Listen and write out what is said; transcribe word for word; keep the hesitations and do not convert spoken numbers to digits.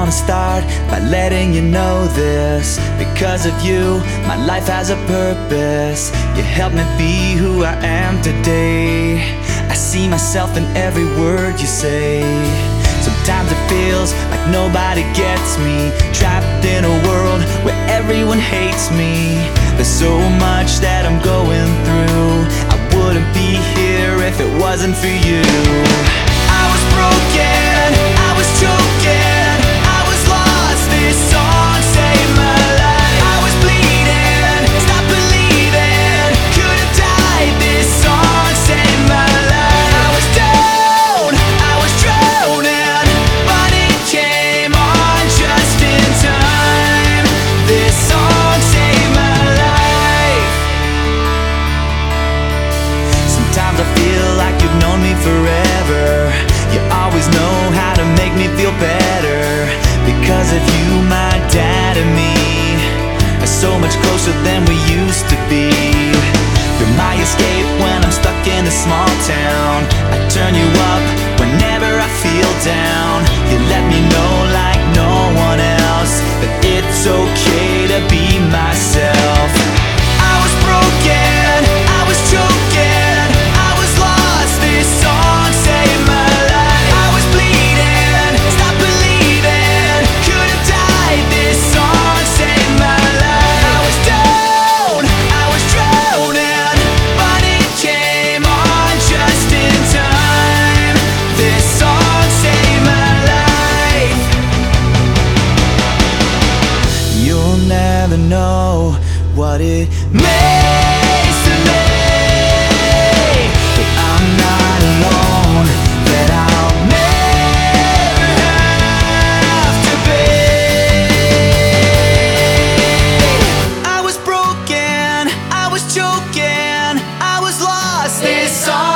wanna start by letting you know this. Because of you, my life has a purpose. You helped me be who I am today. I see myself in every word you say. Sometimes it feels like nobody gets me, trapped in a world where everyone hates me. There's so much that I'm going through. I wouldn't be here if it wasn't for you. I was broken, I was choking, I was lost, this song saved my life. I was bleeding, stopped believing, could have died, this song saved my life. I was down, I was drowning, but it came on just in time. This song saved my life. Sometimes I feel like you've known me forever. You always know how to make me feel better. Because of you, my dad and me are so much closer than we used to be. You're my escape when I'm stuck in a small town. I turn you up whenever I feel down. You let me know like no one else that it's okay to be myself. I was broken, I was choking, I was lost, this song saved my life. I was bleeding, stopped believing, could have died, this song saved my life. I was down, I was drowning, but it came on just in time. This song saved my life. You'll never know what it means to me that I'm not alone, that I'll never have to be. I was broken, I was choking, I was lost, this song